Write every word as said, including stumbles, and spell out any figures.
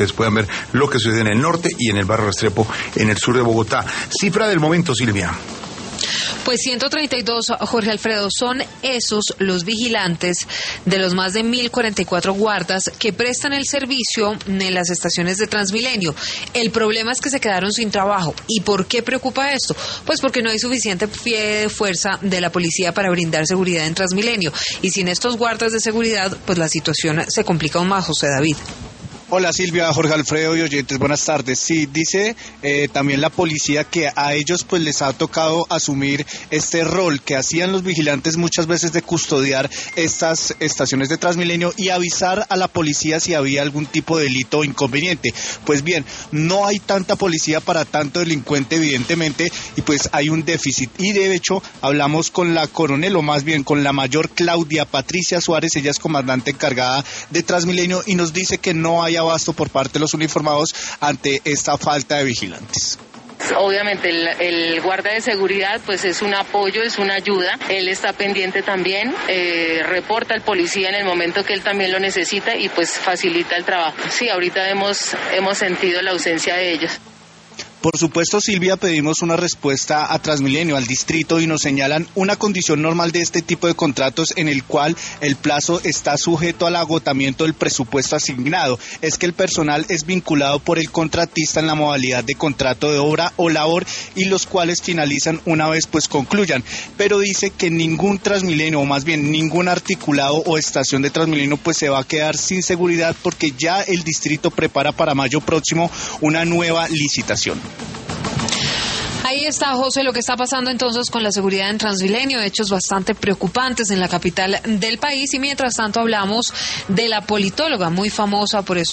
ustedes puedan ver lo que sucede en el norte y en el barrio Restrepo, en el sur de Bogotá. Cifra del momento, Silvia. Pues ciento treinta y dos, Jorge Alfredo, son esos los vigilantes de los más de mil cuarenta y cuatro guardas que prestan el servicio en las estaciones de Transmilenio. El problema es que se quedaron sin trabajo. ¿Y por qué preocupa esto? Pues porque no hay suficiente fuerza de la policía para brindar seguridad en Transmilenio. Y sin estos guardas de seguridad, pues la situación se complica aún más, José David. Hola Silvia, Jorge Alfredo y oyentes, buenas tardes. Sí, dice eh, también la policía que a ellos pues les ha tocado asumir este rol que hacían los vigilantes muchas veces de custodiar estas estaciones de Transmilenio y avisar a la policía si había algún tipo de delito o inconveniente. Pues bien, no hay tanta policía para tanto delincuente evidentemente y pues hay un déficit. Y de hecho hablamos con la coronel o más bien con la mayor Claudia Patricia Suárez, ella es comandante encargada de Transmilenio y nos dice que no hay abasto por parte de los uniformados ante esta falta de vigilantes. Obviamente el, el guarda de seguridad pues es un apoyo, es una ayuda, él está pendiente también, eh, reporta al policía en el momento que él también lo necesita y pues facilita el trabajo. Sí, ahorita hemos, hemos sentido la ausencia de ellos. Por supuesto, Silvia, pedimos una respuesta a Transmilenio, al distrito, y nos señalan una condición normal de este tipo de contratos en el cual el plazo está sujeto al agotamiento del presupuesto asignado. Es que el personal es vinculado por el contratista en la modalidad de contrato de obra o labor y los cuales finalizan una vez pues concluyan. Pero dice que ningún Transmilenio, o más bien ningún articulado o estación de Transmilenio pues se va a quedar sin seguridad porque ya el distrito prepara para mayo próximo una nueva licitación. Ahí está, José, lo que está pasando entonces con la seguridad en Transmilenio, hechos bastante preocupantes en la capital del país y mientras tanto hablamos de la politóloga muy famosa por eso.